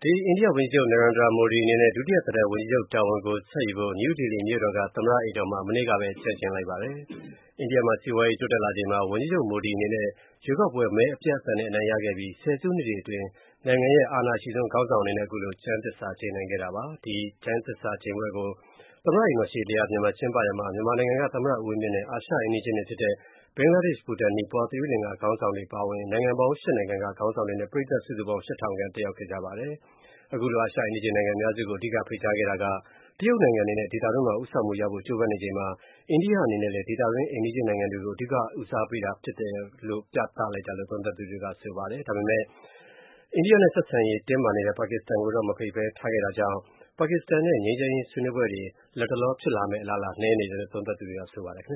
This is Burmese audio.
အိန္ဒိယဝန်ကြီးချုပ် Narendra Modi အနေနဲ့ ဒုတိယသက်တမ်းဝန်ကြီးချုပ်တာဝန်ကိုဆက်ယူဖို့ နယူးဒေလီမြို့တော်က သမ္မတအိမ်တော်မှာ မနေ့ကပဲ ကြိုတင်လိုက်ပါတယ်။ အိန္ဒိယမှာ စီးပွားရေးတိုးတက်လာချိန်မှာ ဝန်ကြီးချုပ် Modi အနေနဲ့ ရွေးကောက်ပွဲမဲအပြတ်အသတ်နဲ့ အနိုင်ရခဲ့ပြီး ဆယ်စုနှစ်တွေအတွင်း နိုင်ငံရဲ့အာဏာအရှိဆုံးခေါင်းဆောင်အနေနဲ့ ခုလို ကျမ်းသစ္စာကျိန်ဆိုခဲ့တာပါ။ ဒီကျမ်းသစ္စာကျိန်ပွဲကို သမ္မတအိမ်တော်ရှေ့ လျာမြန်မှာကျင်းပရာမှာ မြန်မာနိုင်ငံက သမ္မတဦးဝင်းမြင့်နဲ့ အာရှအိမ်နီးချင်းတွေဖြစ်တဲ့ ဘင်္ဂလားဒေ့ရှ်၊ ဘူတန်၊ နီပေါ၊ သီရိလင်္ကာခေါင်းဆောင်တွေအပါအဝင် နိုင်ငံပေါင်း ၈ နိုင်ငံက ခေါင်းဆောင်တွေနဲ့ ပရိသတ်စုစုပေါင်း ၈,၀၀၀ ခန့် တက်ရောက်ခဲ့ကြပါတယ်။ အခုလို အာရှအိမ်နီးချင်းနိုင်ငံအများစုကို အဓိကဖိတ်ကြားခဲ့တာက တရုတ်နိုင်ငံအနေနဲ့ ဒေသတွင်းမှာ ဦးဆောင်မှုရဖို့ ကြိုးပမ်းနေချိန်မှာ အိန္ဒိယအနေနဲ့လည်း ဒေသတွင်းအိမ်နီးချင်းနိုင်ငံတွေကို အဓိကဦးစားပေးတာဖြစ်တယ်လို့ ပြသလိုက်တာလို့ သုံးသပ်သူတွေက ဆိုပါတယ်။ ဒါပေမဲ့ အိန္ဒိယနဲ့ဆက်ဆံရေးတင်းမာနေတဲ့ ပါကစ္စတန်ကိုတော့ မဖိတ်ဘဲထားခဲ့တာကြောင့် ပါကစ္စတန်နဲ့ ငြိမ်းချမ်းရေးဆွေးနွေးပွဲတွေ လတ်တလောဖြစ်လာမယ့် အလားအလာနည်းနေတယ်လို့ သုံးသပ်သူတွေက ဆိုပါတယ်။ ခင